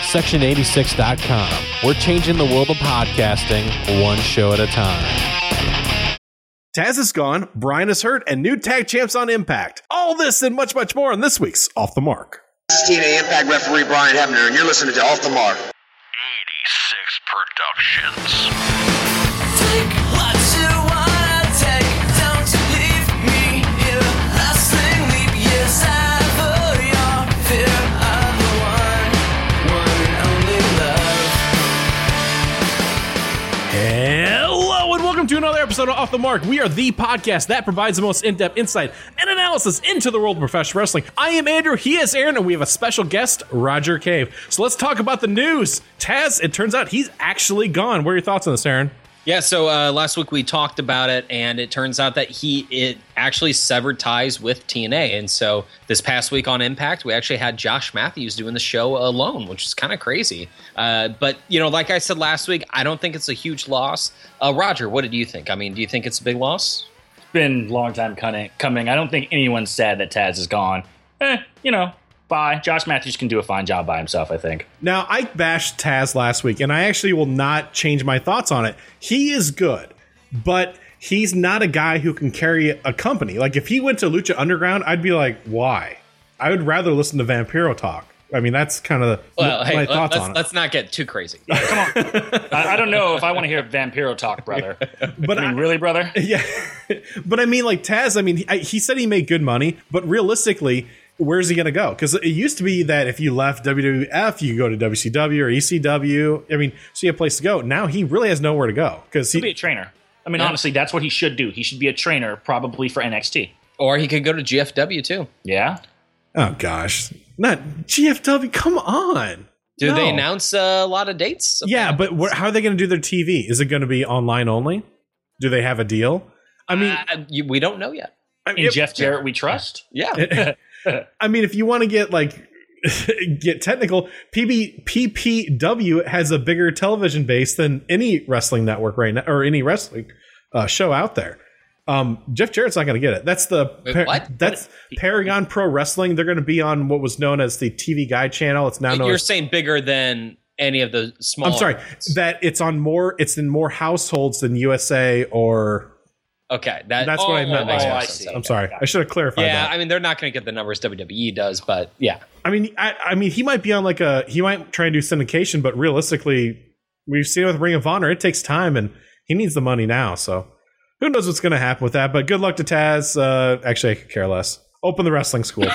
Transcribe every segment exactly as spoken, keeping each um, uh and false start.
section eighty-six dot com. We're changing the world of podcasting one show at a time. Taz is gone, Brian is hurt, and new tag champs on Impact. All this and much, much more on this week's Off the Mark. This is T N A Impact referee Brian Hebner, and you're listening to Off the Mark. eighty-six Productions. Take what you wanna take, don't you leave me here. Lasting leap years ever, your fear of the one, one and only love. Hello and welcome to another episode of Off the Mark. We are the podcast that provides the most in-depth insight and analysis into the world of professional wrestling. I am Andrew, he is Aaron, and we have a special guest, Roger Cave. So let's talk about the news. Taz, it turns out he's actually gone. What are your thoughts on this, Aaron? Yeah, so uh, last week we talked about it, and it turns out that he it actually severed ties with T N A. And so this past week on Impact, we actually had Josh Matthews doing the show alone, which is kind of crazy. Uh, but, you know, like I said last week, I don't think it's a huge loss. Uh, Roger, what did you think? I mean, do you think it's a big loss? It's been a long time coming. I don't think anyone's sad that Taz is gone. Eh, you know. Bye. Josh Matthews can do a fine job by himself, I think. Now, I bashed Taz last week, and I actually will not change my thoughts on it. He is good, but he's not a guy who can carry a company. Like, if he went to Lucha Underground, I'd be like, why? I would rather listen to Vampiro talk. I mean, that's kind of well, my hey, thoughts let's, on it. Let's not get too crazy. Come on. I, I don't know if I want to hear Vampiro talk, brother. But I mean, I, really, brother? Yeah. But I mean, like, Taz, I mean, he, he said he made good money, but realistically, where's he going to go? Because it used to be that if you left W W F, you could go to W C W or E C W. I mean, so you have a place to go. Now he really has nowhere to go. Because he He'll be a trainer. I mean, Yeah. honestly, that's what he should do. He should be a trainer, probably for N X T. Or he could go to G F W, too. Yeah? Oh, gosh. Not G F W. Come on. Do No. they announce uh, a lot of dates? Yeah, but where, how are they going to do their T V? Is it going to be online only? Do they have a deal? I mean, Uh, you, we don't know yet. I mean, In if- Jeff Jarrett, we trust? Yeah. I mean, if you want to get like get technical, P B, P P W has a bigger television base than any wrestling network right now, or any wrestling uh, show out there. Um, Jeff Jarrett's not going to get it. That's the Wait, par- what? that's Paragon Pro Wrestling. They're going to be on what was known as the T V Guide channel. It's now known You're as, saying bigger than any of the small. I'm sorry, that it's on more. It's in more households than U S A or. Okay. That, That's what I oh, meant makes by more I sense. see. I'm sorry, I should have clarified Yeah, that. I mean, they're not going to get the numbers W W E does, but yeah. I mean, I, I mean, he might be on like a he might try and do syndication, but realistically, we've seen it with Ring of Honor. It takes time, and he needs the money now. So, who knows what's going to happen with that? But good luck to Taz. Uh, actually, I could care less. Open the wrestling school.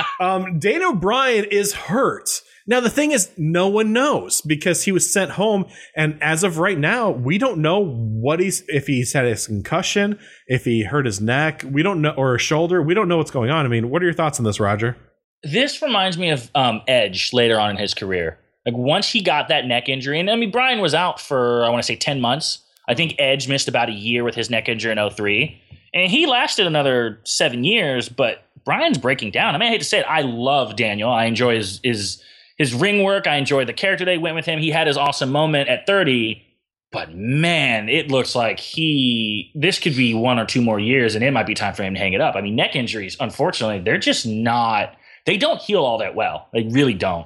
um, Daniel Bryan is hurt. Now, the thing is, no one knows because he was sent home. And as of right now, we don't know what he's, if he's had a concussion, if he hurt his neck, we don't know, or a shoulder. We don't know what's going on. I mean, what are your thoughts on this, Roger? This reminds me of um, Edge later on in his career. Like, once he got that neck injury, and I mean, Bryan was out for, I want to say, ten months. I think Edge missed about a year with his neck injury in oh three. And he lasted another seven years, but Bryan's breaking down. I mean, I hate to say it, I love Daniel. I enjoy his his his ring work. I enjoy the character they went with him. He had his awesome moment at thirty, but man, it looks like he this could be one or two more years, and it might be time for him to hang it up. I mean, neck injuries, unfortunately, they're just not – they don't heal all that well. They really don't.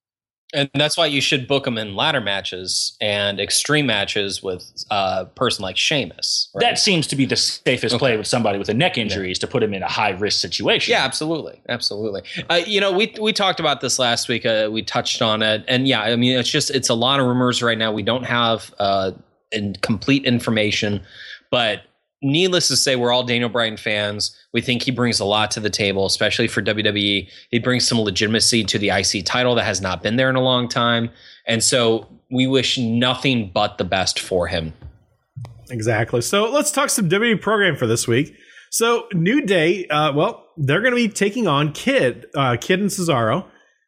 And that's why you should book them in ladder matches and extreme matches with a person like Sheamus. Right? That seems to be the safest Okay. play with somebody with a neck injury is to put him in a high-risk situation. Yeah, absolutely. Absolutely. Uh, you know, we we talked about this last week. Uh, we touched on it. And yeah, I mean, it's just, it's a lot of rumors right now. We don't have uh, in complete information, but needless to say, we're all Daniel Bryan fans. We think he brings a lot to the table, especially for W W E. He brings some legitimacy to the I C title that has not been there in a long time. And so we wish nothing but the best for him. Exactly. So let's talk some W W E program for this week. So New Day, uh, well, they're going to be taking on Kid, uh, Kid and Cesaro.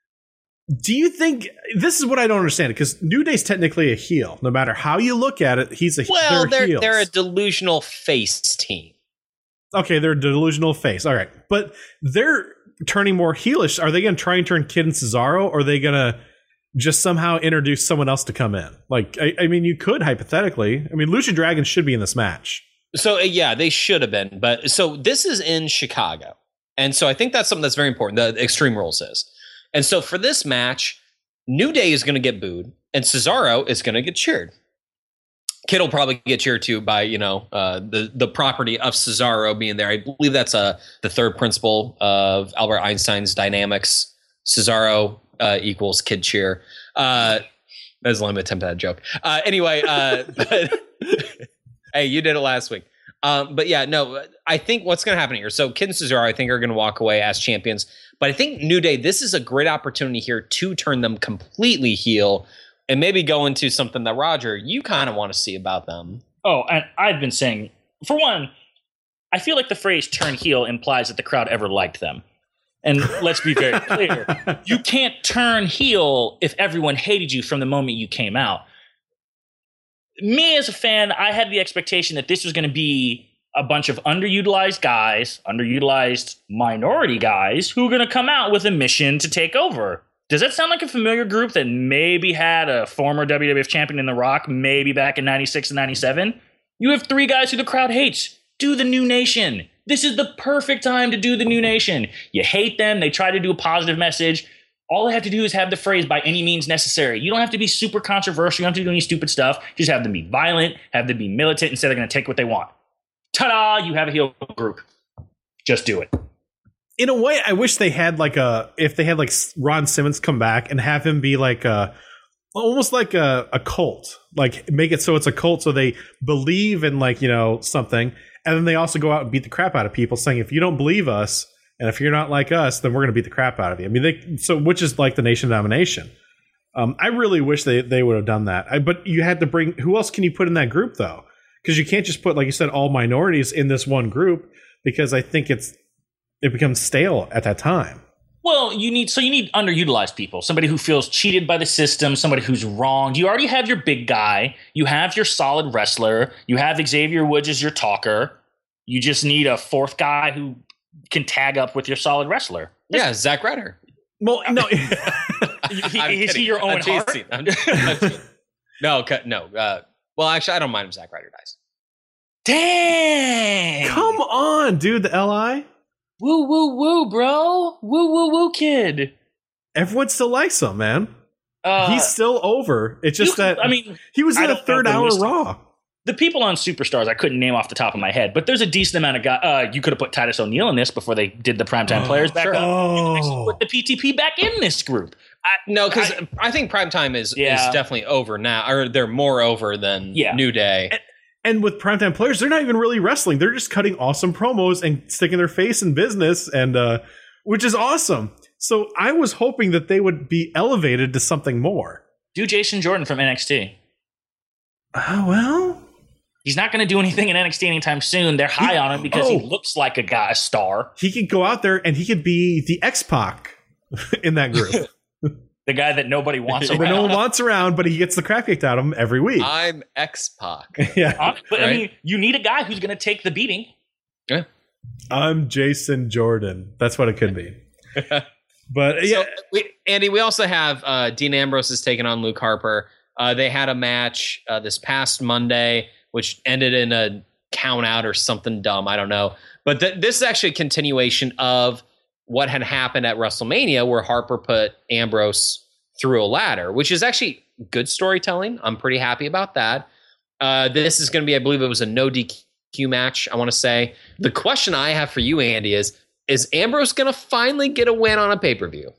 Do you think this is what I don't understand? Because New Day's technically a heel. No matter how you look at it, he's a Well, they're they're heels. they're a delusional face team. Okay, they're a delusional face. All right, but they're turning more heelish. Are they going to try and turn Kid and Cesaro, or are they going to just somehow introduce someone else to come in? Like, I, I mean, you could hypothetically. I mean, Lucha Dragon should be in this match. So uh, yeah, they should have been. But so this is in Chicago, and so I think that's something that's very important. The Extreme Rules is, and so for this match, New Day is going to get booed, and Cesaro is going to get cheered. Kid will probably get cheered too by, you know, uh, the the property of Cesaro being there. I believe that's uh, the third principle of Albert Einstein's dynamics. Cesaro uh, equals kid cheer. Uh, that's a lame attempt at a joke. Uh, anyway, uh, but, hey, you did it last week. Um, but yeah, no, I think what's going to happen here. So Kid and Cesaro, I think, are going to walk away as champions. But I think New Day, this is a great opportunity here to turn them completely heel and maybe go into something that, Roger, you kind of want to see about them. Oh, and I've been saying, for one, I feel like the phrase turn heel implies that the crowd ever liked them. And let's be very clear. You can't turn heel if everyone hated you from the moment you came out. Me as a fan, I had the expectation that this was going to be a bunch of underutilized guys, underutilized minority guys who are going to come out with a mission to take over. Does that sound like a familiar group that maybe had a former W W F champion in The Rock, maybe back in ninety-six and ninety-seven? You have three guys who the crowd hates. Do the New Nation. This is the perfect time to do the New Nation. You hate them. They try to do a positive message. All they have to do is have the phrase by any means necessary. You don't have to be super controversial. You don't have to do any stupid stuff. Just have them be violent, have them be militant, and say they're going to take what they want. Ta-da! You have a heel group. Just do it. In a way, I wish they had like a, if they had like Ron Simmons come back and have him be like a, almost like a, a cult, like make it so it's a cult so they believe in like, you know, something. And then they also go out and beat the crap out of people saying, if you don't believe us, and if you're not like us, then we're going to beat the crap out of you. I mean, they, so which is like the Nation Domination. Um, I really wish they, they would have done that. I, but you had to bring, who else can you put in that group though? Because you can't just put, like you said, all minorities in this one group, because I think it's, it becomes stale at that time. Well, you need so you need underutilized people, somebody who feels cheated by the system, somebody who's wronged. You already have your big guy, you have your solid wrestler, you have Xavier Woods as your talker. You just need a fourth guy who can tag up with your solid wrestler. Yeah, Zack Ryder. Well, no, he, is he your Owen Hart? I'm just, I'm just, no, no. Uh, well, actually, I don't mind if Zack Ryder dies. Dang! Come on, dude. The L I. Woo, woo, woo, bro. Woo, woo, woo, kid. Everyone still likes him, man. Uh, He's still over. It's just you, that I mean, he was in a third hour Raw. The people on Superstars I couldn't name off the top of my head, but there's a decent amount of guys. Uh, you could have put Titus O'Neil in this before they did the primetime oh, players back sure. up. Oh. Put the P T P back in this group. I, no, because I, I think primetime is, yeah. is definitely over now, or they're more over than yeah. New Day. And, and with primetime players, they're not even really wrestling. They're just cutting awesome promos and sticking their face in business, and uh, which is awesome. So I was hoping that they would be elevated to something more. Do Jason Jordan from N X T. Oh, well. He's not going to do anything in N X T anytime soon. They're high he, on him because oh, he looks like a guy, a star. He could go out there and he could be the X-Pac in that group. The guy that nobody wants around. No one wants around, but he gets the crap kicked out of him every week. I'm X-Pac. Yeah. Uh, but right? I mean, you need a guy who's going to take the beating. Yeah. I'm Jason Jordan. That's what it could be. But yeah, so, we, Andy, we also have uh, Dean Ambrose is taking on Luke Harper. Uh, they had a match uh, this past Monday, which ended in a count out or something dumb. I don't know. But th- this is actually a continuation of what had happened at WrestleMania, where Harper put Ambrose through a ladder, which is actually good storytelling. I'm pretty happy about that. Uh, this is going to be, I believe it was a no D Q match, I want to say. The question I have for you, Andy, is, is Ambrose going to finally get a win on a pay-per-view?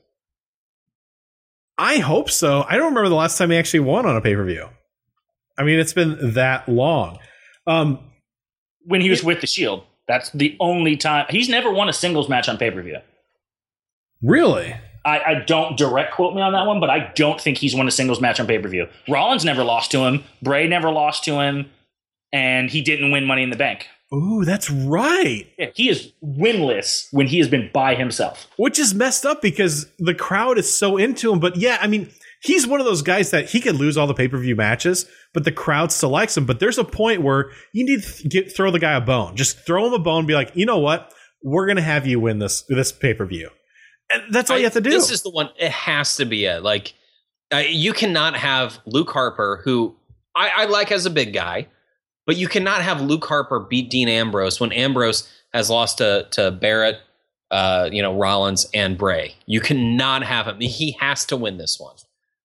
I hope so. I don't remember the last time he actually won on a pay-per-view. I mean, it's been that long. Um, when he was it, with the Shield. That's the only time. He's never won a singles match on pay-per-view. Really? I, I don't direct quote me on that one, but I don't think he's won a singles match on pay-per-view. Rollins never lost to him. Bray never lost to him. And he didn't win Money in the Bank. Ooh, that's right. Yeah, he is winless when he has been by himself. Which is messed up because the crowd is so into him. But yeah, I mean, he's one of those guys that he could lose all the pay-per-view matches, but the crowd still likes him. But there's a point where you need to get, throw the guy a bone. Just throw him a bone and be like, you know what? We're going to have you win this, this pay-per-view. And that's all I, you have to do. This is the one. It has to be it. Like, uh, you cannot have Luke Harper, who I, I like as a big guy, but you cannot have Luke Harper beat Dean Ambrose when Ambrose has lost to, to Barrett, uh, you know, Rollins and Bray. You cannot have him. He has to win this one.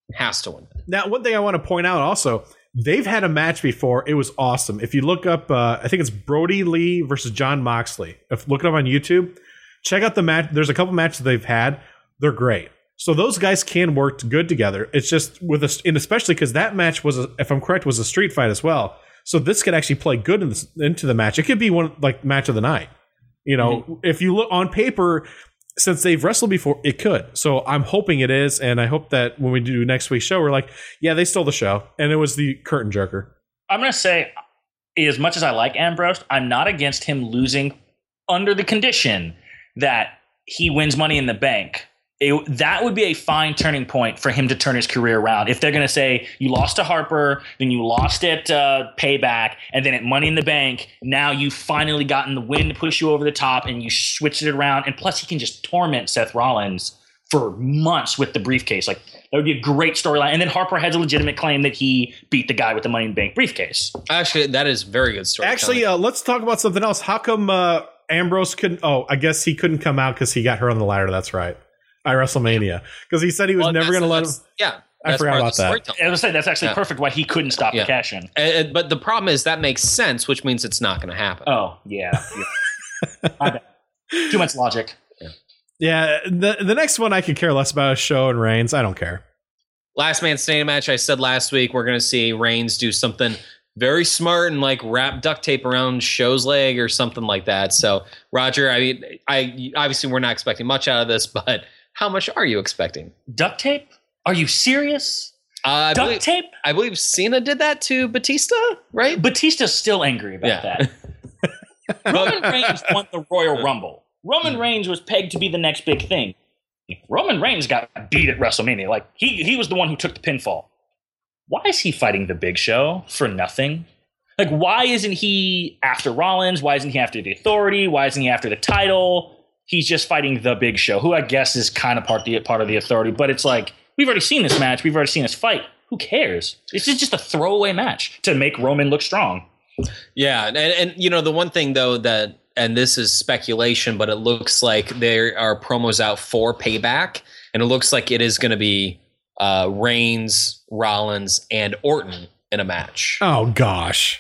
Has to win it. Now, one thing I want to point out also, they've had a match before. It was awesome. If you look up, uh, I think it's Brody Lee versus John Moxley. If look it up on YouTube, check out the match. There's a couple matches they've had. They're great. So those guys can work good together. It's just with a, and especially because that match was, a, if I'm correct, was a street fight as well. So this could actually play good in this, into the match. It could be one like match of the night. You know, mm-hmm. if you look on paper, since they've wrestled before, it could. So I'm hoping it is, and I hope that when we do next week's show, we're like, yeah, they stole the show, and it was the curtain jerker. I'm going to say, as much as I like Ambrose, I'm not against him losing under the condition that he wins Money in the Bank. It, that would be a fine turning point for him to turn his career around. If they're going to say, you lost to Harper, then you lost at uh, Payback, and then at Money in the Bank, now you've finally gotten the win to push you over the top, and you switched it around. And plus, he can just torment Seth Rollins for months with the briefcase. Like, that would be a great storyline. And then Harper has a legitimate claim that he beat the guy with the Money in the Bank briefcase. Actually, that is very good story. Actually, uh, let's talk about something else. How come uh, Ambrose couldn't? Oh, I guess he couldn't come out because he got hurt on the ladder. That's right. At WrestleMania, because he said he was well, never going to let him. Yeah, I forgot about that. I was going to say that's actually yeah. perfect. Why he couldn't stop yeah. the cash in. Uh, but the problem is that makes sense, which means it's not going to happen. Oh yeah, yeah. I bet. Too much logic. Yeah. yeah, the the next one I could care less about is Show and Reigns. I don't care. Last man standing match. I said last week we're going to see Reigns do something very smart and like wrap duct tape around Show's leg or something like that. So Roger, I mean, I obviously we're not expecting much out of this, but. How much are you expecting? Duct tape? Are you serious? Uh, Duct believe, tape? I believe Cena did that to Batista, right? Batista's still angry about yeah. that. Roman Reigns won the Royal Rumble. Roman Reigns was pegged to be the next big thing. Roman Reigns got beat at WrestleMania. Like he he was the one who took the pinfall. Why is he fighting the Big Show for nothing? Like, why isn't he after Rollins? Why isn't he after the Authority? Why isn't he after the title? He's just fighting the Big Show, who I guess is kind of part of the, part of the Authority. But it's like, we've already seen this match. We've already seen this fight. Who cares? This is just a throwaway match to make Roman look strong. Yeah. And, and, you know, the one thing, though, that, and this is speculation, but it looks like there are promos out for Payback. And it looks like it is going to be uh, Reigns, Rollins, and Orton in a match. Oh, gosh.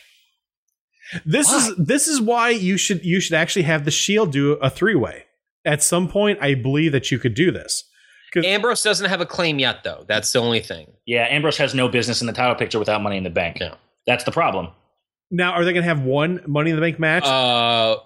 This what? is this is why you should you should actually have the Shield do a three-way. At some point, I believe that you could do this. Ambrose doesn't have a claim yet, though. That's the only thing. Yeah, Ambrose has no business in the title picture without Money in the Bank. Yeah. That's the problem. Now, are they going to have one Money in the Bank match? Uh,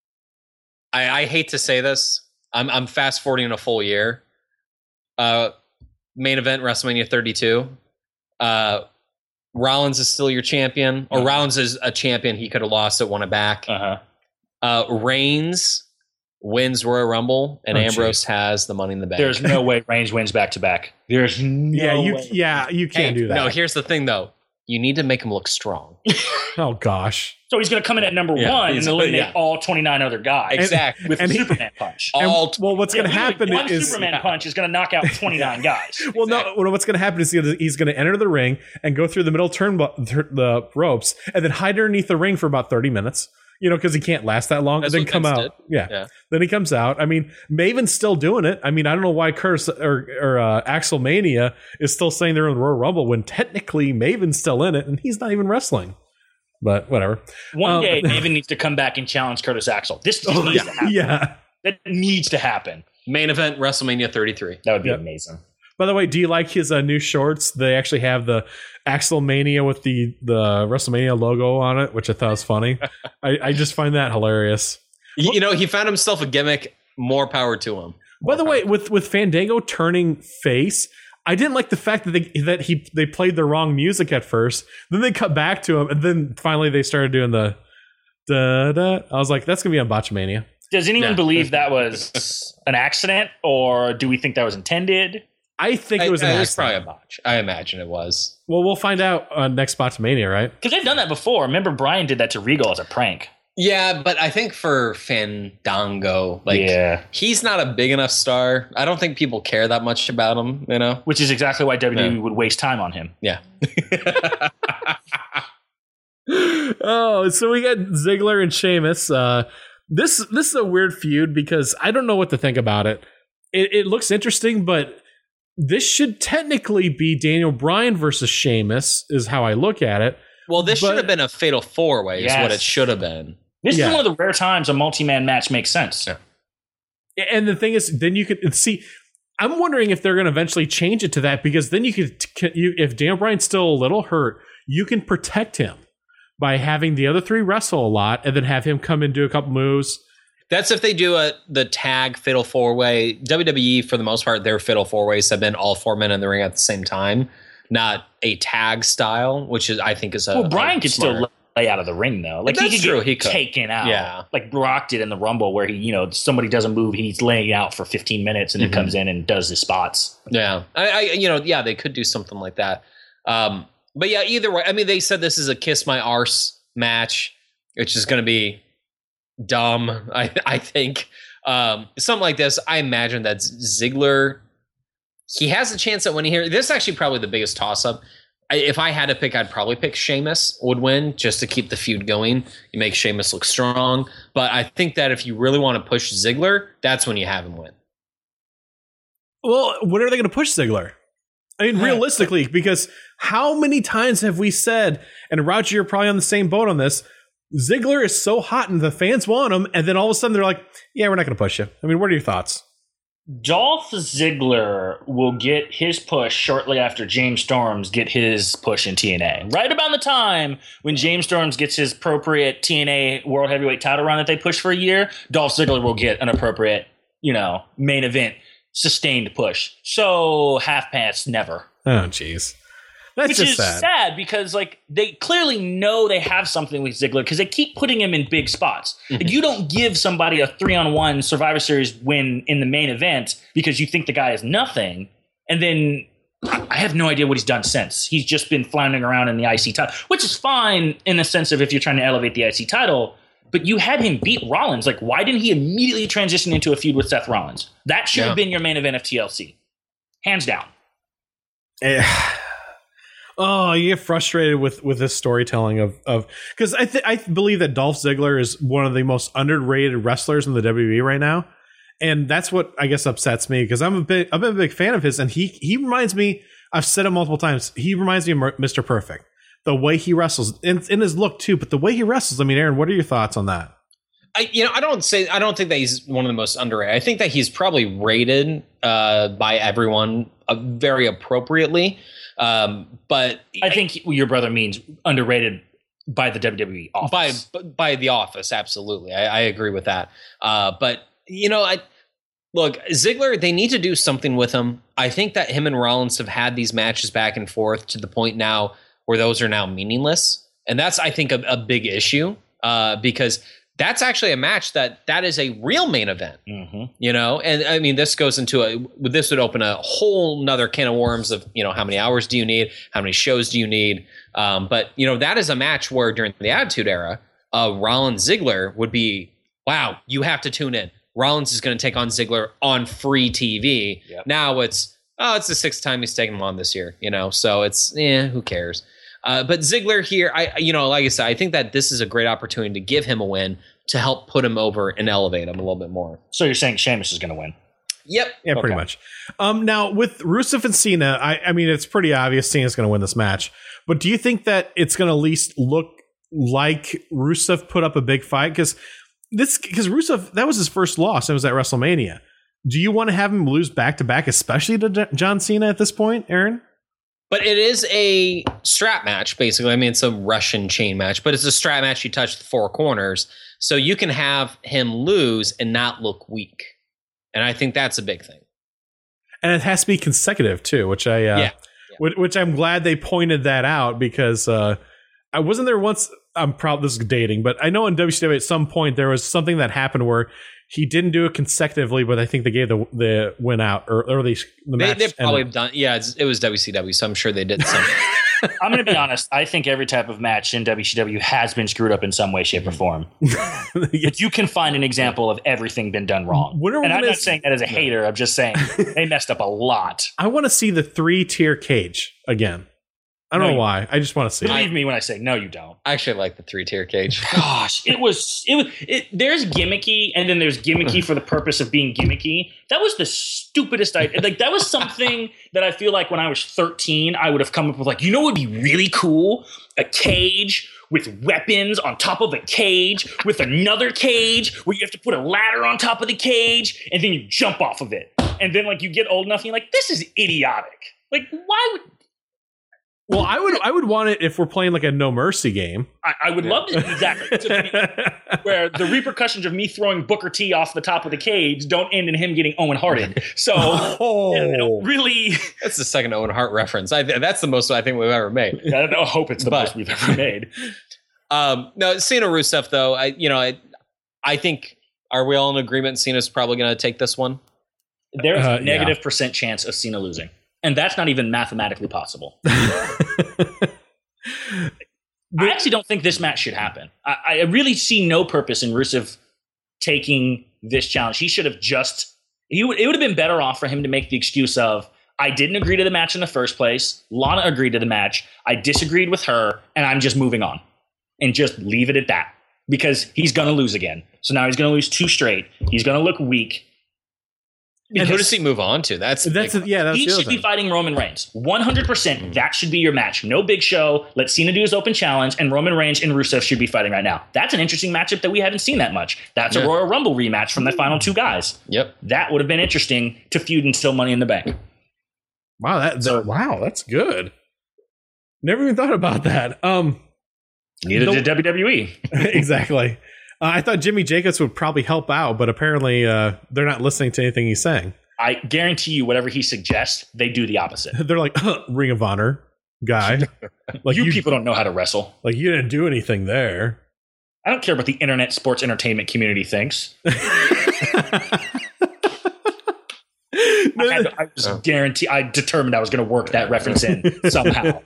I, I hate to say this. I'm, I'm fast-forwarding a full year. Uh, main event, WrestleMania thirty-two. Uh, Rollins is still your champion. Or uh-huh. Rollins is a champion. He could have lost it, won it back. Uh-huh. Uh, Reigns wins Royal Rumble, and oh, Ambrose geez. has the Money in the Bank. There's no way Reigns wins back to back. There's no yeah, you way. yeah you can't hey, do that. No, here's the thing though. You need to make him look strong. Oh gosh. So he's going to come in at number yeah, one and eliminate yeah. all twenty-nine other guys. Exactly. With and a he, Superman punch. All, well, what's yeah, going to happen one is Superman punch is going to knock out twenty-nine guys. Well, exactly. no. What's going to happen is he's going to enter the ring and go through the middle turn the ropes and then hide underneath the ring for about thirty minutes. You know, because he can't last that long. That's and then come Vince out. Did. Yeah. yeah. Then he comes out. I mean, Maven's still doing it. I mean, I don't know why Curse or, or uh, Axelmania is still saying they're in the Royal Rumble when technically Maven's still in it and he's not even wrestling. But whatever. One um, day, Maven needs to come back and challenge Curtis Axel. This just oh, needs yeah, to happen. Yeah. That needs to happen. Main event, WrestleMania thirty-three. That would be yep. amazing. By the way, do you like his uh, new shorts? They actually have the Axelmania with the, the WrestleMania logo on it, which I thought was funny. I, I just find that hilarious. You, you know, he found himself a gimmick. More power to him. More By the power. way, with, with Fandango turning face, I didn't like the fact that they that he they played the wrong music at first. Then they cut back to him, and then finally they started doing the da da. I was like, that's gonna be on Botchamania. Does anyone Yeah. believe that was an accident, or do we think that was intended? I think I, it was an it was accident. probably a botch. I imagine it was. Well, we'll find out on next Botchamania, right? Because they've done that before. Remember, Brian did that to Regal as a prank. Yeah, but I think for Fandango, like Yeah. he's not a big enough star. I don't think people care that much about him, you know? Which is exactly why W W E Yeah. would waste time on him. Yeah. Oh, so we got Ziggler and Sheamus. Uh, this this is a weird feud because I don't know what to think about it. It, it looks interesting, but this should technically be Daniel Bryan versus Sheamus, is how I look at it. Well, this But- should have been a fatal four way, is what Yes. it should have been. This Yeah. is one of the rare times a multi-man match makes sense. Yeah. And the thing is, then you could see. I'm wondering if they're going to eventually change it to that, because then you could, you, if Daniel Bryan's still a little hurt, you can protect him by having the other three wrestle a lot, and then have him come and do a couple moves. That's if they do a the tag fatal four way. W W E, for the most part, their fatal four ways have been all four men in the ring at the same time, not a tag style, which is I think is a. Well, Brian a could smart- still lay out of the ring though. Like he That's could true, get he could. taken out. Yeah. Like Brock did in the Rumble, where he, you know, somebody doesn't move, he's laying out for fifteen minutes, and then Mhm. comes in and does his spots. Yeah, I, I, you know, yeah, they could do something like that. Um, but yeah, either way, I mean, they said this is a kiss my arse match, which is going to be dumb. I, I think um, something like this. I imagine that Ziggler, he has a chance that when he hears this, is actually probably the biggest toss up. I, if I had to pick, I'd probably pick Sheamus would win just to keep the feud going. You make Sheamus look strong, but I think that if you really want to push Ziggler, that's when you have him win. Well, when are they going to push Ziggler? I mean, realistically, because how many times have we said, and Roger, you're probably on the same boat on this, Ziggler is so hot and the fans want him, and then all of a sudden they're like, yeah, we're not going to push you. I mean, what are your thoughts? Dolph Ziggler will get his push shortly after James Storms get his push in T N A. Right about the time when James Storms gets his appropriate T N A World Heavyweight title run that they push for a year, Dolph Ziggler will get an appropriate, you know, main event sustained push. So half pants never. Oh, jeez. That's Which just is sad. sad. because like they clearly know they have something with Ziggler because they keep putting him in big spots. Like, you don't give somebody a three on one Survivor Series win in the main event because you think the guy is nothing, and then I I have no idea what he's done since. He's just been floundering around in the I C title, which is fine in the sense of if you're trying to elevate the I C title. But you had him beat Rollins. Like, why didn't he immediately transition into a feud with Seth Rollins? That should Yeah. have been your main event of T L C, hands down. Eh. Oh, you get frustrated with with this storytelling of of because I th- I believe that Dolph Ziggler is one of the most underrated wrestlers in the W W E right now, and that's what I guess upsets me because I'm a big I'm a big fan of his, and he he reminds me. I've said it multiple times. He reminds me of Mister Perfect, the way he wrestles, in, in his look too, but the way he wrestles. I mean, Aaron, what are your thoughts on that? I, you know, I don't say I don't think that he's one of the most underrated. I think that he's probably rated uh, by everyone uh, very appropriately. Um, but I think your brother means underrated by the W W E office. by by the office, absolutely, I, I agree with that. Uh, but you know, I look Ziggler. They need to do something with him. I think that him and Rollins have had these matches back and forth to the point now where those are now meaningless, and that's I think a, a big issue uh, because. That's actually a match that that is a real main event, Mm-hmm. you know? And I mean, this goes into a, this would open a whole nother can of worms of, you know, how many hours do you need? How many shows do you need? Um, but, you know, that is a match where during the Attitude Era, uh, Rollins Ziggler would be, wow, you have to tune in. Rollins is going to take on Ziggler on free T V. Yep. Now it's, oh, it's the sixth time he's taken him on this year, you know? So it's, eh, who cares? Uh, but Ziggler here, I you know, like I said, I think that this is a great opportunity to give him a win to help put him over and elevate him a little bit more. So you're saying Sheamus is going to win? Yep. Yeah, pretty Okay. much. Um, now with Rusev and Cena, I, I mean, it's pretty obvious Cena's going to win this match. But do you think that it's going to at least look like Rusev put up a big fight? Because this, because Rusev, that was his first loss. It was at WrestleMania. Do you want to have him lose back to back, especially to J- John Cena at this point, Aaron? But it is a strap match, basically. I mean, it's a Russian chain match, but it's a strap match. You touch the four corners. So you can have him lose and not look weak. And I think that's a big thing. And it has to be consecutive too, which I, uh, Yeah. Which, which I'm glad they pointed that out because uh, I wasn't there once. I'm proud this is dating, but I know in W C W at some point there was something that happened where he didn't do it consecutively, but I think they gave the the win out or, or the, the They, match. they probably ended. have done, yeah, it's, it was W C W, so I'm sure they did something. I'm going to be honest. I think every type of match in W C W has been screwed up in some way, shape, or form. But you can find an example of everything been done wrong. When are we And I'm gonna not s- saying that as a hater. I'm just saying they messed up a lot. I want to see the three tier cage again. I don't No, know you- why. I just want to see Believe it. me when I say no, you don't. I actually like the three tier cage. Gosh, it was it was it, there's gimmicky, and then there's gimmicky for the purpose of being gimmicky. That was the stupidest idea. Like that was something that I feel like when I was thirteen, I would have come up with like, you know what would be really cool? A cage with weapons on top of a cage with another cage where you have to put a ladder on top of the cage and then you jump off of it. And then like you get old enough and you're like, this is idiotic. Like why would Well, I would I would want it if we're playing like a No Mercy game. I, I would love to exactly to be- where the repercussions of me throwing Booker T off the top of the cage don't end in him getting Owen Harted. So Oh. you know, really, That's the second Owen Hart reference. I, that's the most I think we've ever made. I don't hope it's the But- most we've ever made. Um, no, Cena Rusev though. I you know I I think are we all in agreement? Cena's probably going to take this one. There's Uh, a negative percent chance of Cena losing, and that's not even mathematically possible. I actually don't think this match should happen. I, I really see no purpose in Rusev taking this challenge. He should have just. He would. It would have been better off for him to make the excuse of, "I didn't agree to the match in the first place. Lana agreed to the match. I disagreed with her, and I'm just moving on," and just leave it at that because he's going to lose again. So now he's going to lose two straight. He's going to look weak. And who does he move on to? That's That's big- yeah. That's He the other should be thing. fighting Roman Reigns. one hundred percent that should be your match. No big show. Let Cena do his open challenge, and Roman Reigns and Rusev should be fighting right now. That's an interesting matchup that we haven't seen that much. That's Yeah. a Royal Rumble rematch from the final two guys. Yep. That would have been interesting to feud until Money in the Bank. Wow, that, So- that wow, that's good. Never even thought about that. Um, Neither Nope. did W W E. exactly. Uh, I thought Jimmy Jacobs would probably help out, but apparently uh, they're not listening to anything he's saying. I guarantee you, whatever he suggests, they do the opposite. They're like Ring of Honor guy. Like you, you, people don't know how to wrestle. like you didn't do anything there. I don't care what the internet sports entertainment community thinks. I, had to, I was Oh. guarantee. I determined I was going to work that reference in somehow.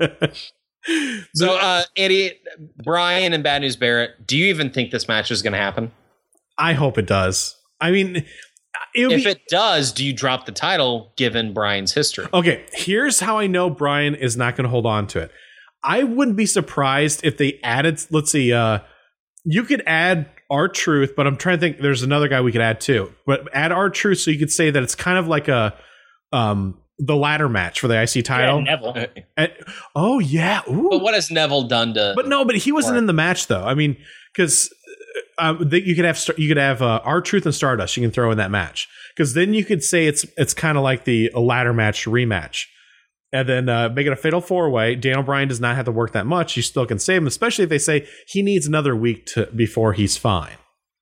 So, uh, Andy, Brian and Bad News Barrett, do you even think this match is going to happen? I hope it does. I mean, it'll If be, it does, do you drop the title given Brian's history? okay. Here's how I know Brian is not going to hold on to it. I wouldn't be surprised if they added. Let's see. Uh, you could add R-Truth, but I'm trying to think. There's another guy we could add too. But add R-Truth so you could say that it's kind of like a um the ladder match for the I C title. Yeah, Neville. And- oh yeah. Ooh. But what has Neville done to? But no, but he wasn't Or- in the match though. I mean, because um, they- you could have Star- you could have uh, R-Truth and Stardust. You can throw in that match because then you could say it's it's kind of like the a ladder match rematch, and then uh, make it a fatal four way. Daniel Bryan does not have to work that much. You still can save him, especially if they say he needs another week to before he's fine.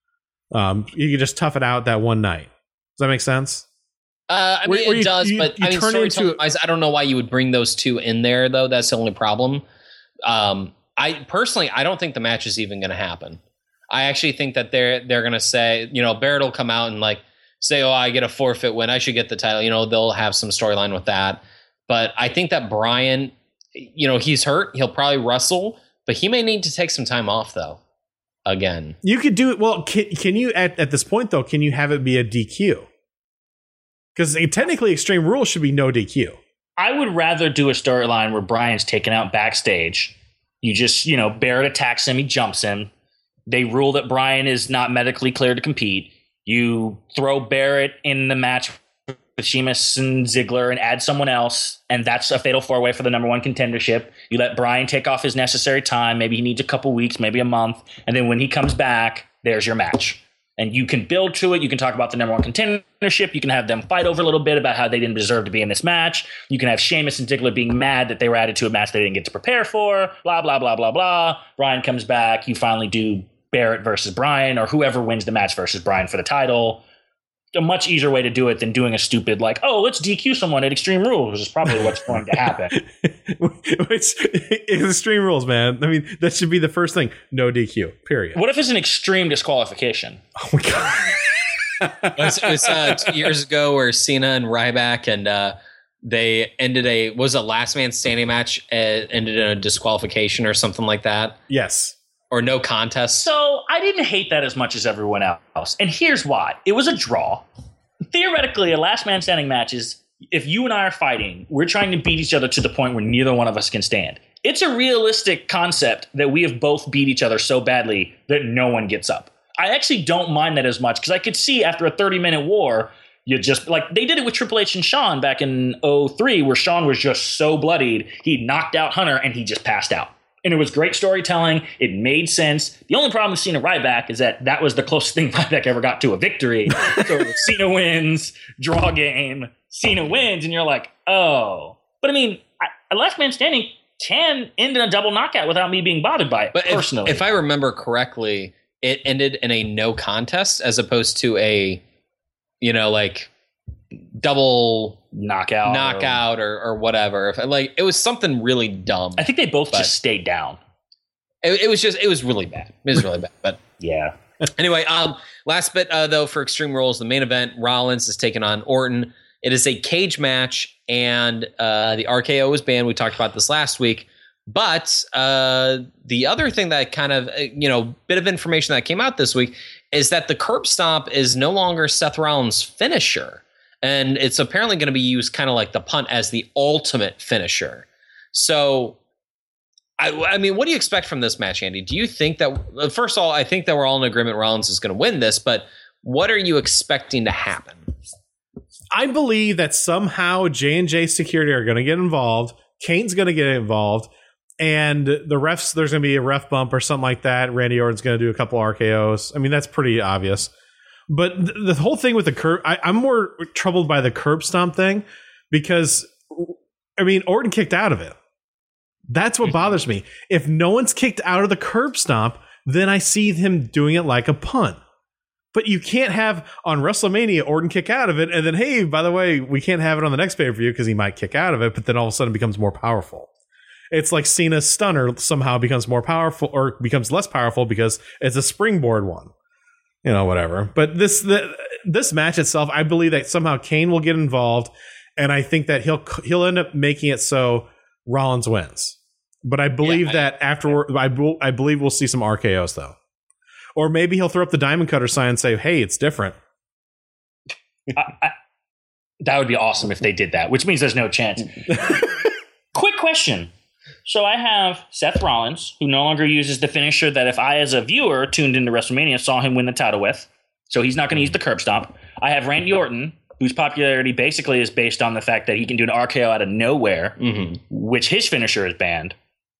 Um, you can just tough it out that one night. Does that make sense? Uh, I mean, Where- where it you- does, you- but you I mean, turn it into- storytelling-wise, I don't know why you would bring those two in there, though. That's the only problem. Um, I personally, I don't think the match is even going to happen. I actually think that they're they're going to say, you know, Barrett will come out and like say, "Oh, I get a forfeit win. I should get the title." You know, they'll have some storyline with that. But I think that Brian, you know, he's hurt. He'll probably wrestle, but he may need to take some time off, though. Again, You could do it. Well, can, can you at, at this point though? Can you have it be a D Q? Because technically, Extreme Rules should be no D Q. I would rather do a storyline where Brian's taken out backstage. You just, you know, Barrett attacks him, he jumps him. They rule that Brian is not medically cleared to compete. You throw Barrett in the match with Sheamus and Ziggler and add someone else, and that's a fatal four-way for the number one contendership. You let Brian take off his necessary time. Maybe he needs a couple weeks, maybe a month, and then when he comes back, there's your match. And you can build to it. You can talk about the number one contendership. You can have them fight over a little bit about how they didn't deserve to be in this match. You can have Sheamus and Ziggler being mad that they were added to a match they didn't get to prepare for. Blah, blah, blah, blah, blah. Brian comes back. You finally do Barrett versus Brian, or whoever wins the match versus Brian for the title. A much easier way to do it than doing a stupid, like, oh, let's D Q someone at Extreme Rules, which is probably what's going to happen. Which it's Extreme Rules, man. I mean, that should be the first thing. No D Q. Period. What if it's an extreme disqualification? Oh my god. it was, it was uh, two years ago where Cena and Ryback and uh, they ended a was a last man standing match. Uh, ended in a disqualification or something like that, Yes. or no contest. So I didn't hate that as much as everyone else. And here's why. It was a draw. Theoretically, a last man standing match is, if you and I are fighting, we're trying to beat each other to the point where neither one of us can stand. it's a realistic concept that we have both beat each other so badly that no one gets up. I actually don't mind that as much because I could see after a thirty minute war, you just like they did it with Triple H and Shawn back in oh three, where Shawn was just so bloodied. He knocked out Hunter and he just passed out. And it was great storytelling. It made sense. The only problem with Cena Ryback is that that was the closest thing Ryback ever got to a victory. So Cena wins, draw game, Cena wins, and you're like, oh. But I mean, I, a last man standing can end in a double knockout without me being bothered by it, but personally. If, if I remember correctly, it ended in a no contest as opposed to a, you know, like double knockout, knockout or, or whatever. If like it was something really dumb. I think they both but just stayed down. It, it was just it was really bad. It was really bad. But yeah. Anyway, um, last bit uh, though for Extreme Rules, the main event, Rollins is taking on Orton. It is a cage match, and uh, the R K O was banned. We talked about this last week. But uh, the other thing that kind of, you know, bit of information that came out this week is that the curb stomp is no longer Seth Rollins' finisher. And it's apparently going to be used kind of like the punt as the ultimate finisher. So, I, I mean, what do you expect from this match, Andy? Do you think that, first of all, I think that we're all in agreement Rollins is going to win this, but what are you expecting to happen? I believe that somehow J and J Security are going to get involved. Kane's going to get involved. And the refs, there's going to be a ref bump or something like that. Randy Orton's going to do a couple R K Os. I mean, that's pretty obvious. But th- the whole thing with the curb, I, I'm more troubled by the curb stomp thing because, I mean, Orton kicked out of it. That's what bothers me. If no one's kicked out of the curb stomp, then I see him doing it like a punt. But you can't have on WrestleMania Orton kick out of it, and then, hey, by the way, we can't have it on the next pay-per-view because he might kick out of it, but then all of a sudden it becomes more powerful. It's like Cena's stunner somehow becomes more powerful or becomes less powerful because it's a springboard one. You know, whatever. But this the, this match itself, I believe that somehow Kane will get involved, and I think that he'll he'll end up making it so Rollins wins. But I believe yeah, I, that afterward, I, I believe we'll see some R K Os though. Or maybe he'll throw up the Diamond Cutter sign and say, hey, it's different. I, I, that would be awesome if they did that, which means there's no chance. Quick question. So I have Seth Rollins, who no longer uses the finisher that if I, as a viewer, tuned into WrestleMania, saw him win the title with. So he's not going to use the curb stomp. I have Randy Orton, whose popularity basically is based on the fact that he can do an R K O out of nowhere, mm-hmm. which his finisher is banned.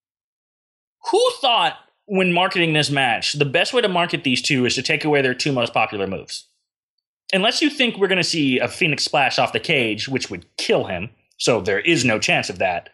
Who thought, when marketing this match, the best way to market these two is to take away their two most popular moves? Unless you think we're going to see a Phoenix Splash off the cage, which would kill him, so there is no chance of that.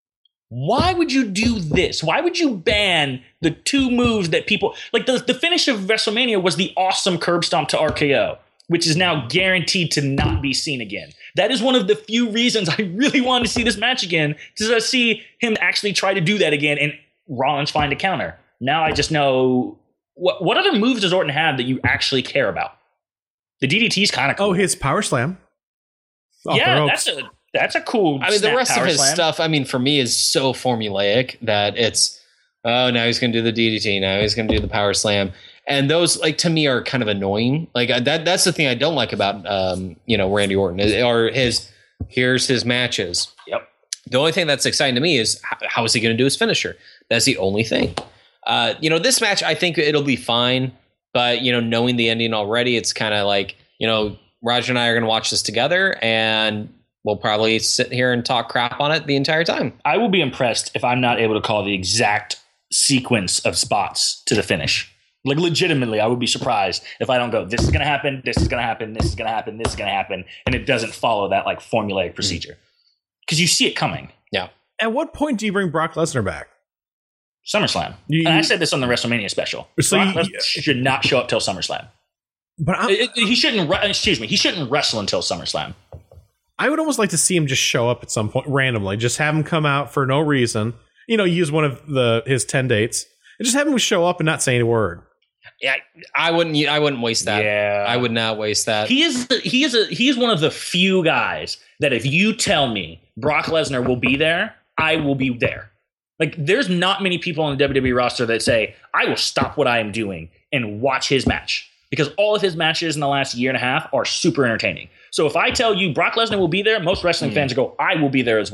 Why would you do this? Why would you ban the two moves that people... Like, the, the finish of WrestleMania was the awesome curb stomp to R K O, which is now guaranteed to not be seen again. That is one of the few reasons I really wanted to see this match again, to see him actually try to do that again and Rollins find a counter. Now I just know... What, what other moves does Orton have that you actually care about? The D D T is kind of cool. Oh, his power slam. Off yeah, that's a... That's a cool. I mean, the rest of his slam. stuff, I mean, for me, is so formulaic that it's, oh, now he's going to do the D D T. Now he's going to do the power slam. And those, like, to me, are kind of annoying. Like, that that's the thing I don't like about, um, you know, Randy Orton, or his, here's his matches. Yep. The only thing that's exciting to me is how, how is he going to do his finisher? That's the only thing. Uh, you know, this match, I think it'll be fine. But, you know, knowing the ending already, it's kind of like, you know, Roger and I are going to watch this together, and we'll probably sit here and talk crap on it the entire time. I will be impressed if I'm not able to call the exact sequence of spots to the finish. Like, legitimately, I would be surprised if I don't go, this is going to happen, this is going to happen, this is going to happen, this is going to happen, and it doesn't follow that, like, formulaic procedure. Because you see it coming. Yeah. At what point do you bring Brock Lesnar back? SummerSlam. You, and I said this on the WrestleMania special. So Brock you, Lesnar should not show up till SummerSlam. But I'm, it, it, he shouldn't, re- excuse me, he shouldn't wrestle until SummerSlam. I would almost like to see him just show up at some point randomly. Just have him come out for no reason. You know, use one of the his ten dates and just have him show up and not say a word. Yeah, I wouldn't. I wouldn't waste that. Yeah, I would not waste that. He is. He is. A, he is one of the few guys that if you tell me Brock Lesnar will be there, I will be there. Like, there's not many people on the W W E roster that say I will stop what I am doing and watch his match, because all of his matches in the last year and a half are super entertaining. So if I tell you Brock Lesnar will be there, most wrestling mm. fans go, I will be there as well.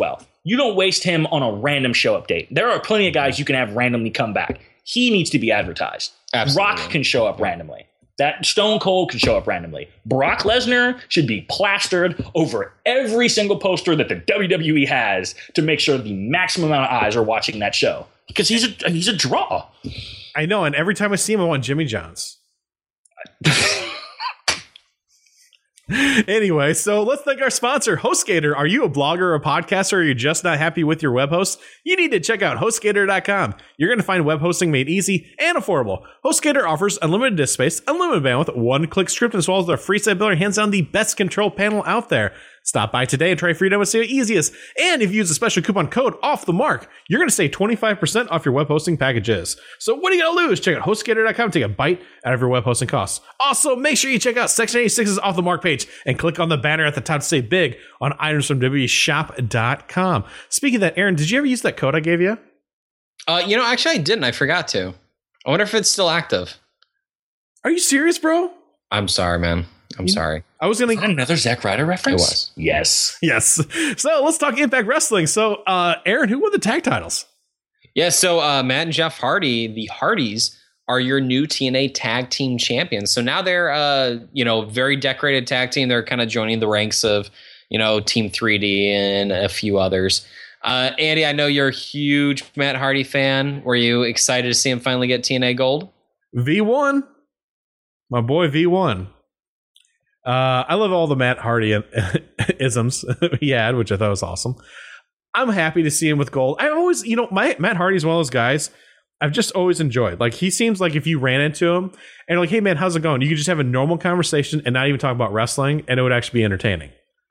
you don't waste him on a random show update. There are plenty of guys you can have randomly come back. He needs to be advertised. Absolutely. Rock can show up randomly. That Stone Cold can show up randomly. Brock Lesnar should be plastered over every single poster that the W W E has to make sure the maximum amount of eyes are watching that show. Because he's a he's a draw. I know, and every time I see him, I want Jimmy John's. Anyway, so let's thank our sponsor, HostGator. Are you a blogger or a podcaster, or are you just not happy with your web host? You need to check out HostGator dot com. You're going to find web hosting made easy and affordable. HostGator offers unlimited disk space, unlimited bandwidth, one-click script, as well as their free site builder, hands down the best control panel out there. Stop by today and try free demo, see how easy it is. And if you use a special coupon code off the mark, you're going to save twenty-five percent off your web hosting packages. So what are you going to lose? Check out HostGator dot com to take a bite out of your web hosting costs. Also, make sure you check out Section eighty-six's off the mark page and click on the banner at the top to save big on items from W W E shop dot com. Speaking of that, Aaron, did you ever use that code I gave you? Uh, you know, actually, I didn't. I forgot to. I wonder if it's still active. Are you serious, bro? I'm sorry, man. I'm You- sorry. I was going Is that to... another Zack Ryder reference? It was. Yes. Yes. So let's talk Impact Wrestling. So, uh, Aaron, who won the tag titles? Yeah, so uh, Matt and Jeff Hardy, the Hardys, are your new T N A Tag Team Champions. So now they're, uh, you know, very decorated tag team. They're kind of joining the ranks of, you know, Team three D and a few others. Uh, Andy, I know you're a huge Matt Hardy fan. Were you excited to see him finally get T N A Gold? V one. My boy V one. Uh, I love all the Matt Hardy isms he had, which I thought was awesome. I'm happy to see him with gold. I always, you know, my Matt Hardy's one of those guys I've just always enjoyed. Like, he seems like if you ran into him and like, hey man, how's it going? You could just have a normal conversation and not even talk about wrestling, and it would actually be entertaining.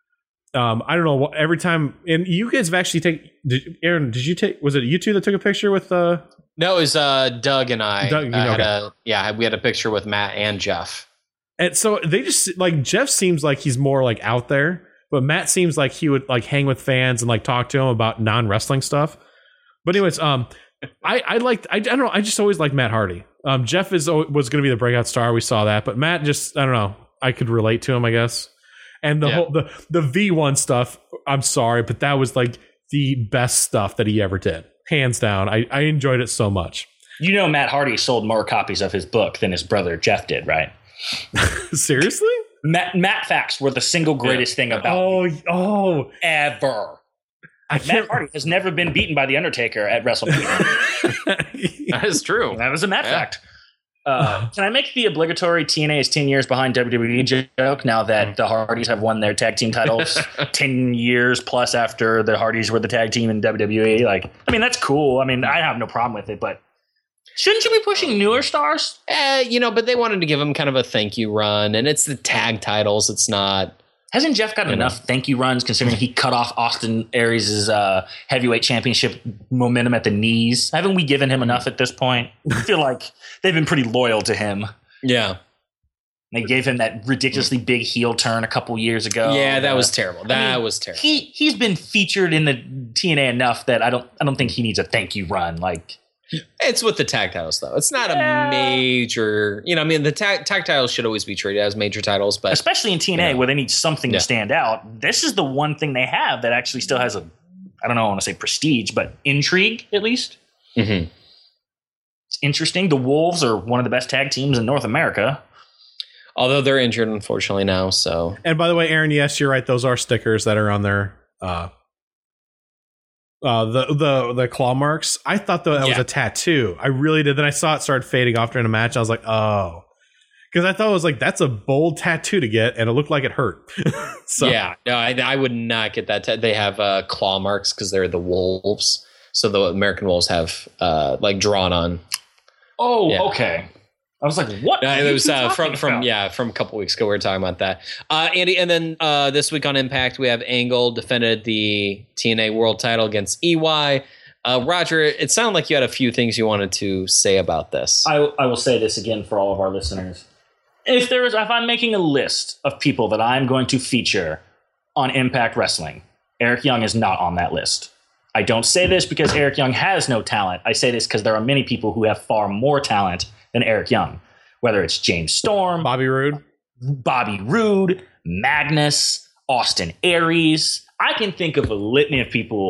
Um, I don't know. Every time, and you guys have actually take. Did, Aaron, did you take? Was it you two that took a picture with? Uh, No, it was uh, Doug and I. Doug, uh, had okay. a, yeah, we had a picture with Matt and Jeff. And so they just like Jeff seems like he's more like out there, but Matt seems like he would like hang with fans and like talk to him about non wrestling stuff. But anyways, um, I I liked I, I don't know I just always liked Matt Hardy. Um, Jeff is was going to be the breakout star. We saw that, but Matt just I don't know. I could relate to him, I guess. And the Yeah. whole the the V one stuff. I'm sorry, but that was like the best stuff that he ever did, hands down. I I enjoyed it so much. You know Matt Hardy sold more copies of his book than his brother Jeff did, right? Seriously? Matt, Matt facts were the single greatest thing about Oh oh! ever. I Matt can't. Hardy has never been beaten by The Undertaker at WrestleMania. That is true. That was a Matt Yeah. fact. Uh, can I make the obligatory T N A is ten years behind W W E joke now that the Hardys have won their tag team titles ten years plus after the Hardys were the tag team in W W E? Like, I mean, that's cool. I mean, I have no problem with it, but shouldn't you be pushing newer stars? Eh, you know, but they wanted to give him kind of a thank you run, and it's the tag titles. It's not. Hasn't Jeff gotten You know. enough thank you runs considering he cut off Austin Aries' uh, heavyweight championship momentum at the knees? Haven't we given him enough at this point? I feel like they've been pretty loyal to him. Yeah. They gave him that ridiculously big heel turn a couple years ago. yeah, that Uh, was terrible. That mean, was terrible. He he's been featured in the T N A enough that I don't I don't think he needs a thank you run. Like, It's with the tag titles, though. It's not Yeah. a major, you know, I mean, the tag, tag titles should always be treated as major titles, but especially in T N A Yeah. where they need something Yeah. to stand out. This is the one thing they have that actually still has a I don't know, I want to say prestige, but intrigue at least. Mhm. It's interesting. The Wolves are one of the best tag teams in North America. although they're injured, unfortunately, now. So And by the way, Aaron, yes, you're right. Those are stickers that are on their uh, uh, the the the claw marks. I thought that, that was Yeah. a tattoo. I really did. Then I saw it start fading off during a match. I was like, oh, because I thought it was like that's a bold tattoo to get, and it looked like it hurt. so yeah, no, I, I would not get that. T- they have uh, claw marks because they're the wolves. So the American Wolves have uh, like drawn on. Oh, Yeah. okay. I was like, what? Uh, are it you was two uh, from talking from about? yeah from a couple weeks ago. We were talking about that, uh, Andy. And then uh, this week on Impact, we have Angle defended the T N A World Title against E Y. Uh, Roger, it sounded like you had a few things you wanted to say about this. I, I will say this again for all of our listeners. If there is, if I'm making a list of people that I'm going to feature on Impact Wrestling, Eric Young is not on that list. I don't say this because Eric Young has no talent. I say this because there are many people who have far more talent than Eric Young, whether it's James Storm, Bobby Roode. Bobby Roode, Magnus, Austin Aries. I can think of a litany of people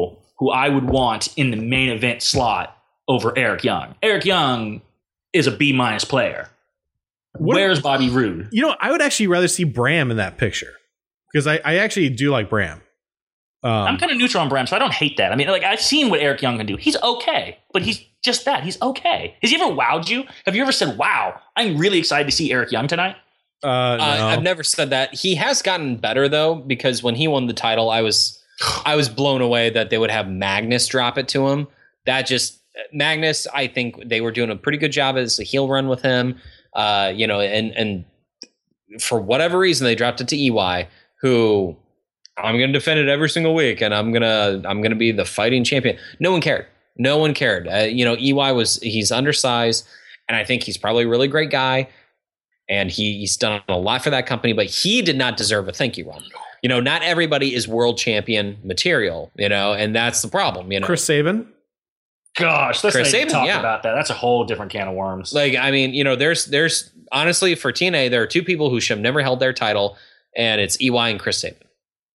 who I would want in the main event slot over Eric Young. Eric Young is a B minus player. What- Where's Bobby Roode? You know, I would actually rather see Bram in that picture because I, I actually do like Bram. Um, I'm kind of neutral on Bram, so I don't hate that. I mean, like I've seen what Eric Young can do. He's okay, but he's just that. He's okay. Has he ever wowed you? Have you ever said, "Wow, I'm really excited to see Eric Young tonight"? uh, no. Uh, I've never said that. He has gotten better though, because when he won the title, I was I was blown away that they would have Magnus drop it to him. That just Magnus, I think they were doing a pretty good job as a heel run with him. Uh, you know, and and for whatever reason, they dropped it to E Y, who I'm going to defend it every single week, and I'm gonna I'm gonna be the fighting champion. No one cared. No one cared. Uh, you know, E Y was he's undersized, and I think he's probably a really great guy. And he, he's done a lot for that company, but he did not deserve a thank you run. You know, not everybody is world champion material, you know, and that's the problem, you know. Chris Sabin. Gosh, let's Chris not even Sabin, talk yeah. about that. That's a whole different can of worms. Like, I mean, you know, there's, there's honestly for T N A, there are two people who should have never held their title, and it's E Y and Chris Sabin.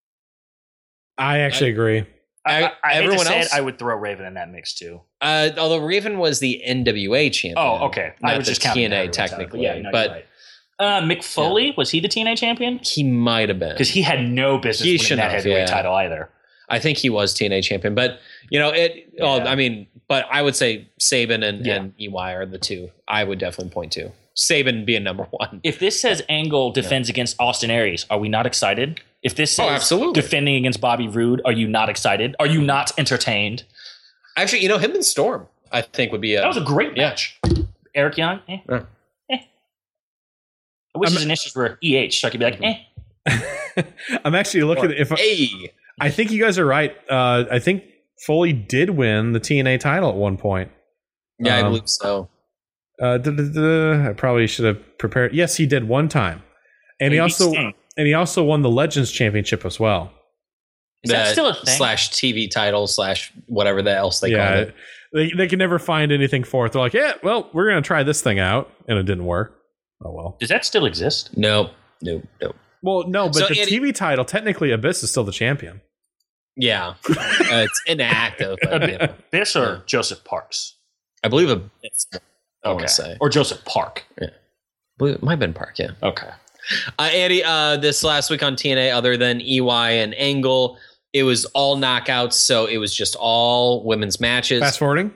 I actually agree. I, I, I hate to Everyone say else, it, I would throw Raven in that mix too. uh, although Raven was the N W A champion. Oh, okay. Not I was the just counting T N A that every time, technically, but yeah, no, but you're right. Uh, Mick Foley, was he the T N A champion? he might have been. Because he had no business He winning should that have, heavyweight yeah. title either. I think he was T N A champion, but you know it. Oh, Yeah. I mean, but I would say Sabin and, Yeah. and E Y are the two I would definitely point to. Sabin being number one. If this says Angle defends against Austin Aries, are we not excited? If this says Oh, absolutely. defending against Bobby Roode, are you not excited? Are you not entertained? Actually, you know, him and Storm, I think would be a. That was a great Yeah. match. Eric Young, eh. Yeah. eh. I wish I'm- his initials were E H, so I could be like, eh. I'm actually looking if Hey, I think you guys are right. Uh, I think Foley did win the T N A title at one point. yeah, I Um, believe so. Uh, duh, duh, duh, I probably should have prepared. Yes, he did one time, and he Maybe also Sting. and he also won the Legends Championship as well. Is that The still a thing? Slash T V title slash whatever the else they call yeah, it. they they can never find anything for it. They're like, yeah, well, we're gonna try this thing out, and it didn't work. Oh well. Does that still exist? No, no, no. Well, no, but So, the Andy- T V title technically Abyss is still the champion. Yeah, uh, it's inactive. but, yeah. This or Joseph Parks? I believe a. It's, I want Okay. to say. Or Joseph Park. I believe it might have been Park. Yeah. Okay. Uh, Andy, uh, this last week on T N A, other than E Y and Angle, it was all knockouts. So it was just all women's matches. Fast forwarding.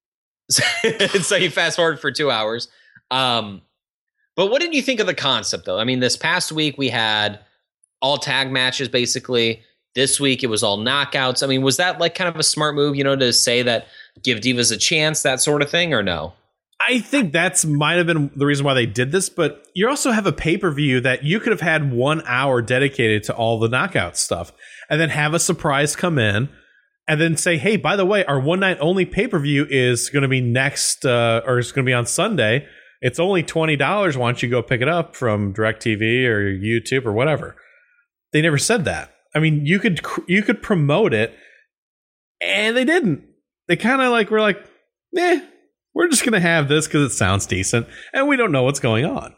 So you fast forward for two hours. Um, but what did you think of the concept, though? I mean, this past week we had all tag matches, basically. This week it was all knockouts. I mean, was that like kind of a smart move, you know, to say that give divas a chance, that sort of thing, or no? I think that's might have been the reason why they did this, but you also have a pay-per-view that you could have had one hour dedicated to all the knockout stuff and then have a surprise come in and then say, hey, by the way, our one night only pay-per-view is going to be next uh, or it's going to be on Sunday. It's only twenty dollars. Why don't you go pick it up from DirecTV or YouTube or whatever? They never said that. I mean, you could you could promote it and they didn't. They kind of like were like, eh. We're just going to have this because it sounds decent, and we don't know what's going on.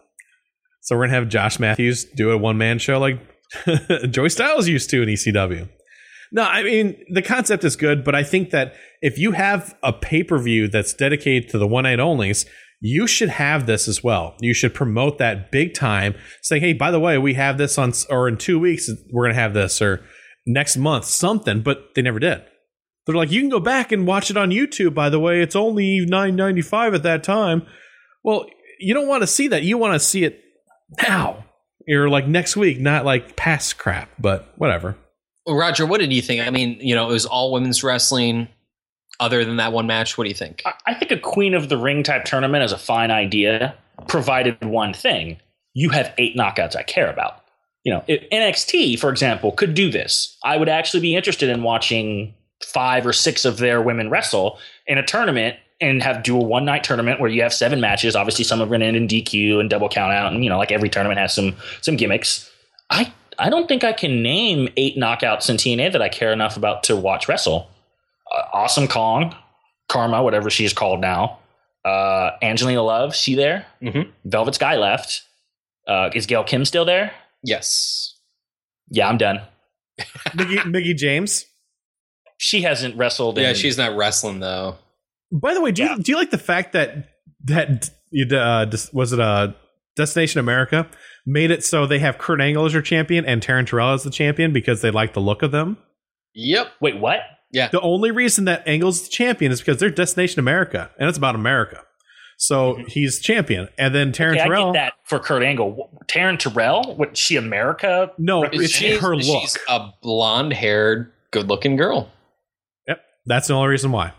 So we're going to have Josh Matthews do a one-man show like Joey Styles used to in E C W. No, I mean, the concept is good, but I think that if you have a pay-per-view that's dedicated to the one-night onlys, you should have this as well. You should promote that big time, saying, hey, by the way, we have this on, or in two weeks, we're going to have this, or next month, something, but they never did. They're like, you can go back and watch it on YouTube, by the way. It's only nine ninety-five at that time. Well, you don't want to see that. You want to see it now. Or like next week, not like past crap, but whatever. Well, Roger, what did you think? I mean, you know, it was all women's wrestling. Other than that one match, what do you think? I- I think a Queen of the Ring type tournament is a fine idea, provided one thing. You have eight knockouts I care about. You know, if N X T, for example, could do this. I would actually be interested in watching five or six of their women wrestle in a tournament and have do a one night tournament where you have seven matches. Obviously, some are going to end in D Q and double count out, and you know, like every tournament has some some gimmicks. I I don't think I can name eight knockouts in T N A that I care enough about to watch wrestle. Uh, awesome Kong, Karma, whatever she's called now. Uh, Angelina Love, she there? Mm-hmm. Velvet Sky left. Uh, is Gail Kim still there? Yes. Yeah, I'm done. Mickey, Mickey James. she hasn't wrestled. Yeah, in, she's not wrestling though. By the way, do Yeah. you do you like the fact that that uh, was it uh, Destination America made it so they have Kurt Angle as your champion and Taryn Terrell as the champion because they like the look of them? Yep. Wait, what? Yeah. The only reason that Angle's the champion is because they're Destination America, and it's about America. So he's champion, and then Taryn Okay, I Terrell. get that for Kurt Angle. Taryn Terrell, what? She America? No, Is it's she- her look. She's a blonde-haired, good-looking girl. Yep, that's the only reason why.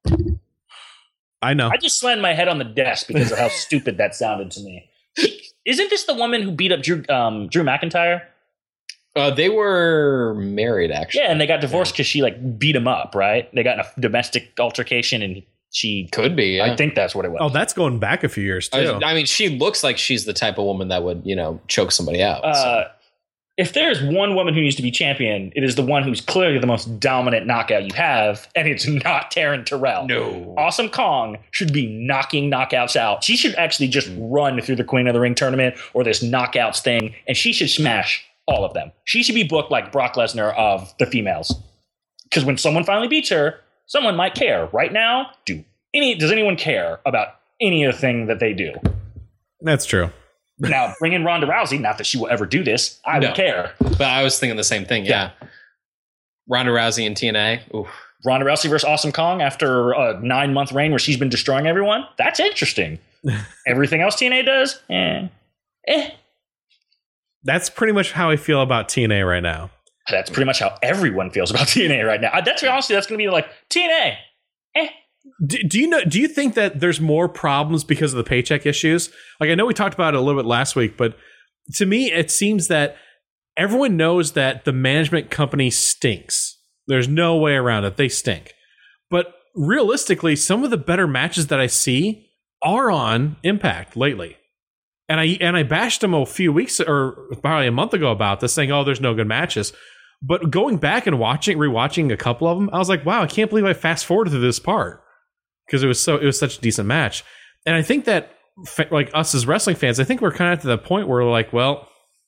I know. I just slammed my head on the desk because of how stupid that sounded to me. Isn't this the woman who beat up Drew, um, Drew McIntyre? Uh, they were married, actually. Yeah, and they got divorced because she like beat him up, right? They got in a domestic altercation, and she. Could be. Yeah. I think that's what it was. Oh, that's going back a few years too. I, I mean, she looks like she's the type of woman that would, you know, choke somebody out. so. Uh, if there's one woman who needs to be champion, it is the one who's clearly the most dominant knockout you have, and it's not Taryn Terrell. No. Awesome Kong should be knocking knockouts out. She should actually just run through the Queen of the Ring tournament or this knockouts thing, and she should smash all of them. She should be booked like Brock Lesnar of the females. Because when someone finally beats her, someone might care. Right now, do any does anyone care about any of the thing that they do? That's true. Now, bring in Ronda Rousey, not that she will ever do this. I No. would care. But I was thinking the same thing. Yeah. Ronda Rousey and T N A. Oof. Ronda Rousey versus Awesome Kong after a nine month reign where she's been destroying everyone. That's interesting. Everything else T N A does, eh, eh. That's pretty much how I feel about T N A right now. That's pretty much how everyone feels about T N A right now. Uh, That's honestly, that's going to be like T N A. Eh. Do, do you know? Do you think that there's more problems because of the paycheck issues? Like I know we talked about it a little bit last week, but to me, it seems that everyone knows that the management company stinks. There's no way around it; they stink. But realistically, some of the better matches that I see are on Impact lately. And I and I bashed them a few weeks or probably a month ago about this, saying, "Oh, there's no good matches." But going back and watching, rewatching a couple of them, I was like, "Wow, I can't believe I fast forwarded through this part." Because it was so it was such a decent match, and I think that fa- like us as wrestling fans, I think we're kind of to the point where we're like, well,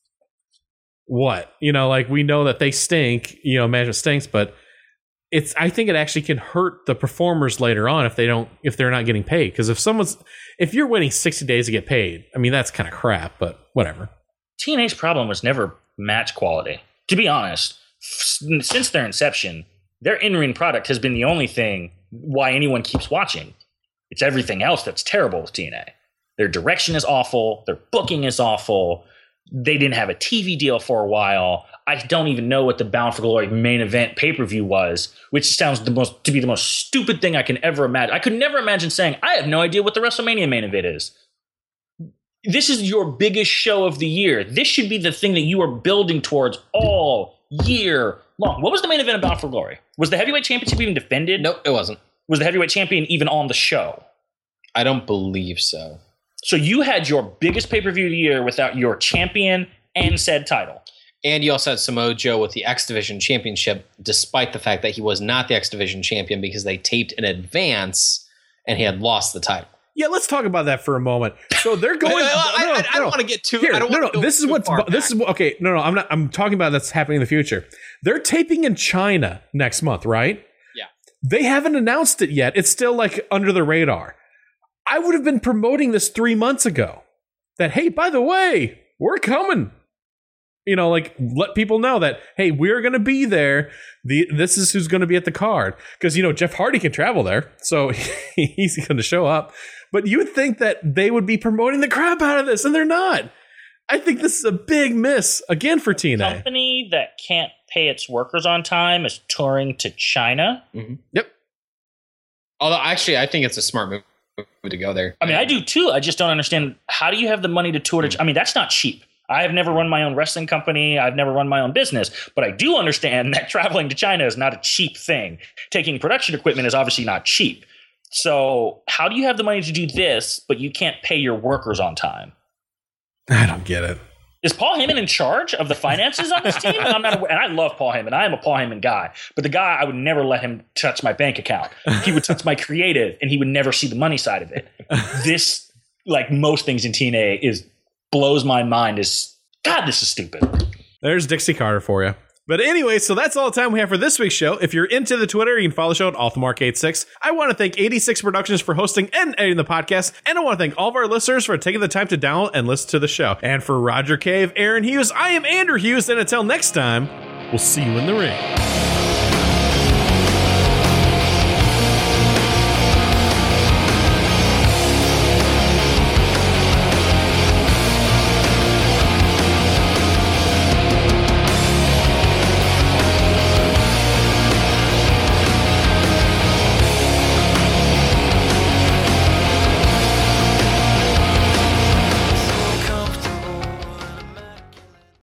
what you know, like we know that they stink, you know, management stinks, but it's I think it actually can hurt the performers later on if they don't if they're not getting paid. Because if someone's if you're waiting sixty days to get paid, I mean that's kind of crap, but whatever. T N A's problem was never match quality. To be honest, f- since their inception, their in-ring product has been the only thing why anyone keeps watching. It's everything else that's terrible with T N A. Their direction is awful. Their booking is awful. They didn't have a T V deal for a while. I don't even know what the Bound for Glory main event pay-per-view was, which sounds the most to be the most stupid thing I can ever imagine. I could never imagine saying, I have no idea what the WrestleMania main event is. This is your biggest show of the year. This should be the thing that you are building towards all year long. What was the main event of Bound for Glory? Was the heavyweight championship even defended? Nope, it wasn't. Was the heavyweight champion even on the show? I don't believe so. So you had your biggest pay-per-view of the year without your champion and said title. And you also had Samoa Joe with the X Division Championship, despite the fact that he was not the X Division Champion because they taped in advance and he had lost the title. Yeah, let's talk about that for a moment. So they're going. I, I, no, no, I, I no. don't want to get too. Here, I don't no, wanna no. go This is too what's. far This is back. okay. No, no. I'm not. I'm talking about that's happening in the future. They're taping in China next month, right? Yeah. They haven't announced it yet. It's still like under the radar. I would have been promoting this three months ago. That hey, by the way, we're coming. You know, like let people know that hey, we're going to be there. The this is who's going to be at the card because you know Jeff Hardy can travel there, so he's going to show up. But you would think that they would be promoting the crap out of this, and they're not. I think this is a big miss again for T N A. Company that can't pay its workers on time is touring to China. Mm-hmm. Yep. Although, actually, I think it's a smart move to go there. I mean, I do too. I just don't understand. How do you have the money to tour to? I mean, that's not cheap. I have never run my own wrestling company. I've never run my own business, but I do understand that traveling to China is not a cheap thing. Taking production equipment is obviously not cheap. So how do you have the money to do this, but you can't pay your workers on time? I don't get it. Is Paul Heyman in charge of the finances on this team? I'm not aware, and I love Paul Heyman. I am a Paul Heyman guy. But the guy, I would never let him touch my bank account. He would touch my creative, and he would never see the money side of it. This, like most things in T N A, is blows my mind. Is God, this is stupid. There's Dixie Carter for you. But anyway, so that's all the time we have for this week's show. If you're into the Twitter, you can follow the show at Altamark eighty-six. I want to thank eighty-six Productions for hosting and editing the podcast. And I want to thank all of our listeners for taking the time to download and listen to the show. And for Roger Cave, Aaron Hughes, I am Andrew Hughes. And until next time, we'll see you in the ring.